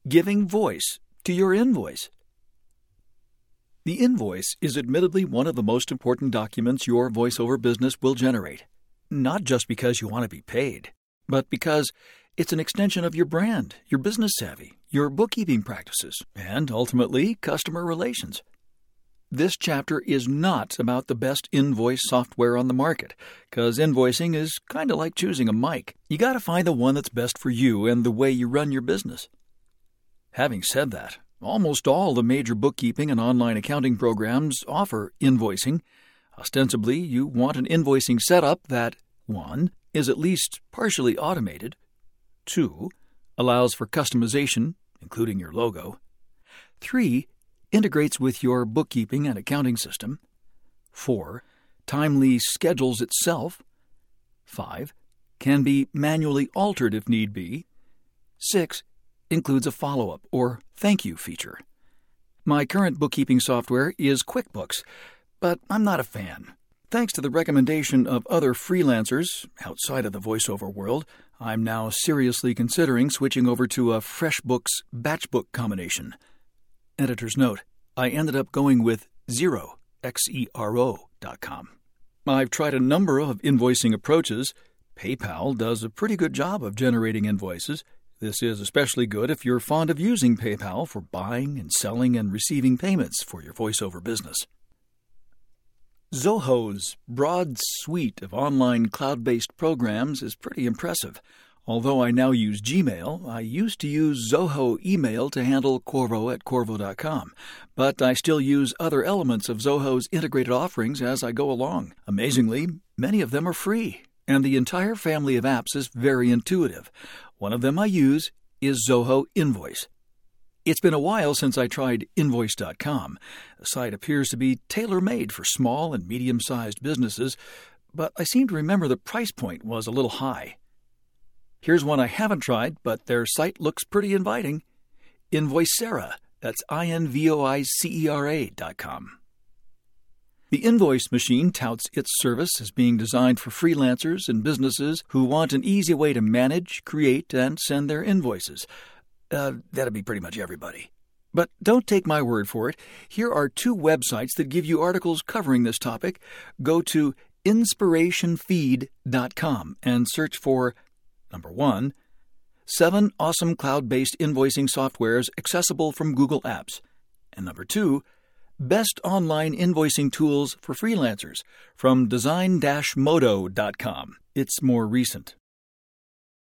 giving voice to your invoice. The invoice is admittedly one of the most important documents your voiceover business will generate, not just because you want to be paid, but because it's an extension of your brand, your business savvy, your bookkeeping practices, and ultimately customer relations. This chapter is not about the best invoice software on the market, because invoicing is kind of like choosing a mic. You got to find the one that's best for you and the way you run your business. Having said that, almost all the major bookkeeping and online accounting programs offer invoicing. Ostensibly, you want an invoicing setup that 1. Is at least partially automated, 2. Allows for customization, including your logo, 3. Integrates with your bookkeeping and accounting system, 4. Timely schedules itself, 5. Can be manually altered if need be, 6. Includes a follow-up or thank you feature. My current bookkeeping software is QuickBooks, but I'm not a fan. Thanks to the recommendation of other freelancers outside of the voiceover world, I'm now seriously considering switching over to a FreshBooks Batchbook combination. Editor's note, I ended up going with Xero, Xero.com. I've tried a number of invoicing approaches. PayPal does a pretty good job of generating invoices. This is especially good if you're fond of using PayPal for buying and selling and receiving payments for your voiceover business. Zoho's broad suite of online cloud-based programs is pretty impressive. Although I now use Gmail, I used to use Zoho Email to handle Qorvo at Qorvo.com, but I still use other elements of Zoho's integrated offerings as I go along. Amazingly, many of them are free, and the entire family of apps is very intuitive. One of them I use is Zoho Invoice. It's been a while since I tried Invoice.com. The site appears to be tailor-made for small and medium-sized businesses, but I seem to remember the price point was a little high. Here's one I haven't tried, but their site looks pretty inviting. Invoicera, that's Invoicera.com. The Invoice Machine touts its service as being designed for freelancers and businesses who want an easy way to manage, create, and send their invoices. That'd be pretty much everybody. But don't take my word for it. Here are 2 websites that give you articles covering this topic. Go to inspirationfeed.com and search for, number 1, 7 awesome cloud-based invoicing softwares accessible from Google Apps, and number 2, best online invoicing tools for freelancers from design-modo.com. It's more recent.